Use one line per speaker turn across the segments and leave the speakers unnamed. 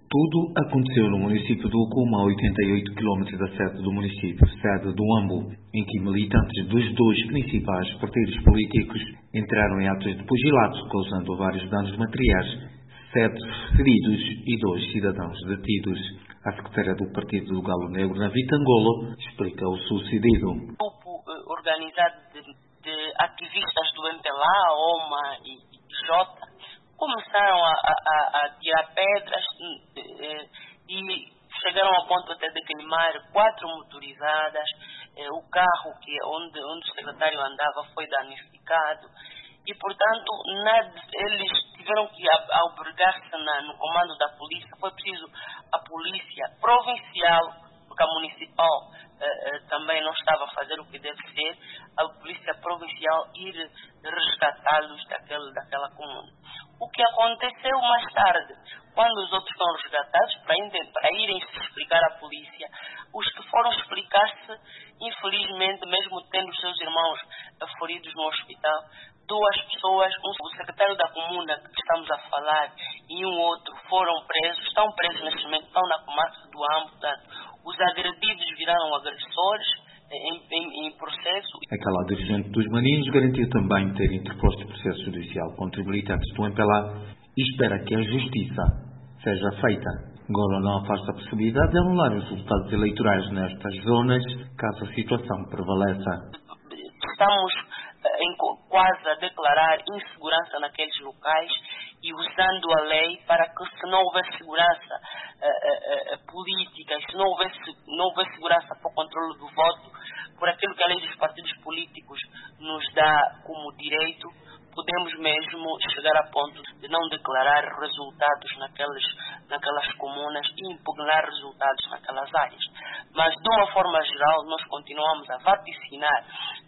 Tudo aconteceu no município do Okuma, a 88 km da sede do município, sede do Huambo, em que militantes dos dois principais partidos políticos entraram em atos de pugilato, causando vários danos materiais, 7 feridos e 2 cidadãos detidos. A secretária do Partido do Galo Negro, na Vitangolo, explica o sucedido.
Um grupo organizado de ativistas do MPLA, OMA e Jota, começaram a tirar pedras e chegaram ao ponto até de queimar 4 motorizadas. O carro onde o secretário andava foi danificado e, portanto, eles tiveram que albergar-se no comando da polícia. Foi preciso a polícia provincial, porque a municipal também não estava a fazer o que deve ser, a polícia provincial ir resgatá-los daquela comuna. O que aconteceu mais tarde, quando os outros foram resgatados para irem se explicar à polícia, os que foram explicar-se, infelizmente, mesmo tendo os seus irmãos feridos no hospital, 2 pessoas, o secretário da comuna que estamos a falar e um outro foram presos, estão presos neste momento, estão na comarca do Huambo. Portanto, os agredidos viraram agressores em processo.
Aquela dirigente dos Maninhos garantiu também ter interposto processo judicial contra os militantes do MPLA e espera que a justiça seja feita. Golo não afasta a possibilidade de anular os resultados eleitorais nestas zonas, caso a situação prevaleça.
Estamos quase a declarar insegurança naqueles locais e usando a lei para que, se não houver segurança política, se não houver segurança para o controle do voto, por aquilo que a lei dos partidos políticos nos dá como direito, podemos mesmo chegar a ponto de não declarar resultados naquelas comunas e impugnar resultados naquelas áreas. Mas, de uma forma geral, nós continuamos a vaticinar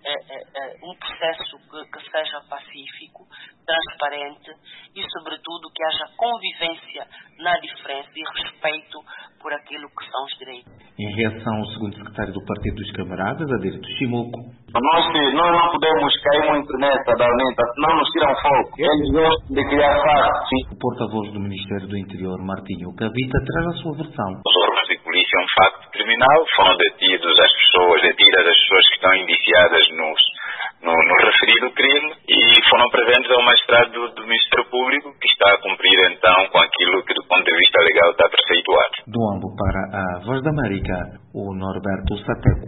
um processo que seja pacífico, transparente e, sobretudo, que haja convivência na diferença e respeito por aquilo que são os direitos.
Em reação ao segundo secretário do Partido dos Camaradas, Adérito Chimuco,
nós não podemos cair muito nessa da UNITA, senão nos tiram fogo. Eles gostam de criar fatos.
O porta-voz do Ministério do Interior, Martinho Cavita, traz a sua versão.
Os órgãos de polícia é um facto criminal, foram detidas as pessoas que estão indiciadas no referido crime e foram presentes ao magistrado do Ministério Público, que está a cumprir então com aquilo que do ponto de vista legal está preceituado.
Do Huambo para a Voz da América, o Norberto Sateco.